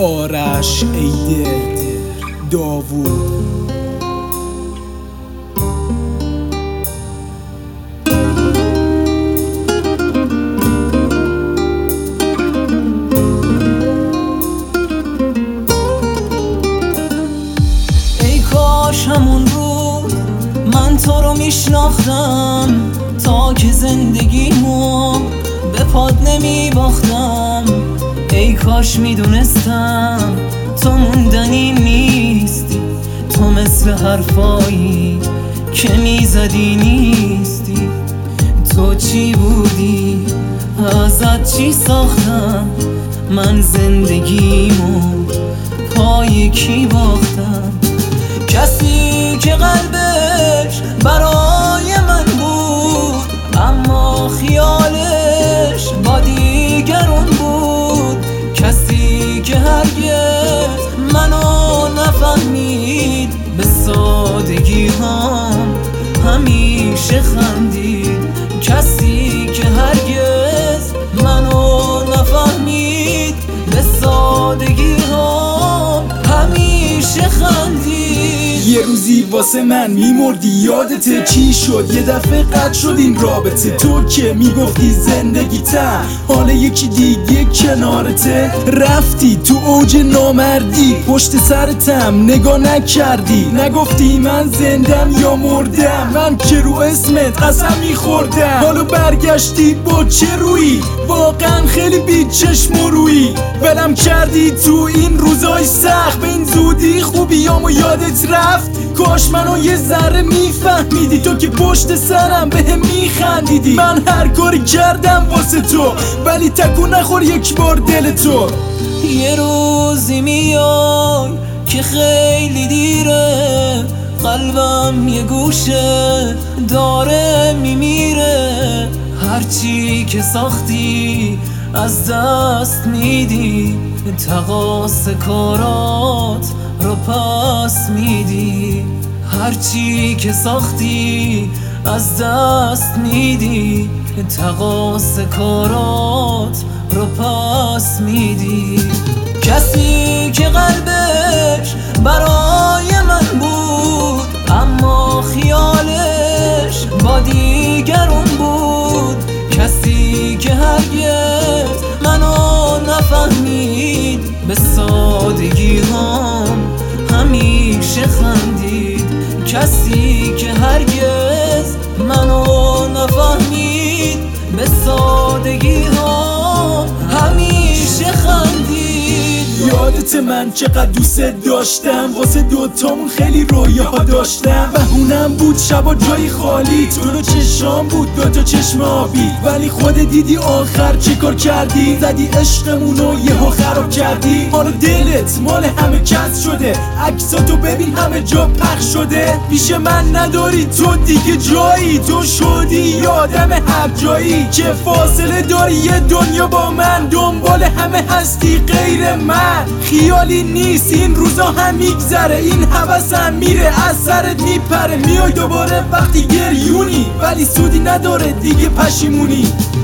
آرش عیده داوود. ای کاش همون روز من تو رو میشناختم، تا که زندگیمو به پاد نمیباختم. ای کاش میدونستم تو موندنی نیستی، تو مثل حرفایی که میزدی نیستی. تو چی بودی؟ ازت چی ساختم؟ من زندگیمو پای کی باختم؟ کسی که قلبش برای من بود، اما خیالش با دیگرون بود. کسی که هرگز منو نفهمید، به سادگی هم همیشه خندید. کسی که هرگز منو نفهمید، به سادگی هم همیشه خندید. یه روزی واسه من میمردی، یادته چی شد؟ یه دفعه قطع شد این رابطه. تو که میگفتی زندگیتم حال یکی دیگه کنارته. رفتی تو اوج نامردی، پشت سرتم نگاه نکردی. نگفتی من زندم یا مردم، من که رو اسمت قسم میخوردم. حالا برگشتی با چه رویی؟ واقعا خیلی بی چشم و رویی. ولم کردی تو این روزای سخت، به این زودی خوبیامو یادت رفت. کاش منو یه ذره میفهمیدی، تو که پشت سرم بهم میخندیدی. من هر کاری کردم واسه تو، ولی تکون نخور یک بار دل تو. یه روزی میای که خیلی دیره، قلبم یه گوشه داره میمیره. هرچی که ساختی از دست میدی، تقاص کارات رو پس میدی. هرچی که ساختی از دست میدی، تقاص کارات رو پس میدی. کسی که قلبش برای من بود، اما خیالش با دیگرون بود. کسی که هرگز منو نفهمید، به سادگی هم همیشه خندید. کسی که هرگز منو نفهمید، به سادگی هم همیشه خندید. یادت من چقدر دوست داشتم، واسه دوتامون خیلی رویاها داشتم. بهونم بود شبا جای خالی، تو رو چشام بود دوتا چشم آبی. ولی خود دیدی آخر چه کار کردی؟ زدی عشقمونو یهو خراب کردی. حالا دلت مال همه کس شده، عکساتو ببین همه جا پخش شده. پیش من نداری تو دیگه جایی، تو شدی یادم هر جایی. که فاصله داری یه دنیا با من، دنبال همه هستی غیر من. خیالی نیست این روزا هم میگذره، این هوسم میره از سرت میپره. میای دوباره وقتی گریونی، ولی سودی نداره دیگه پشیمونی.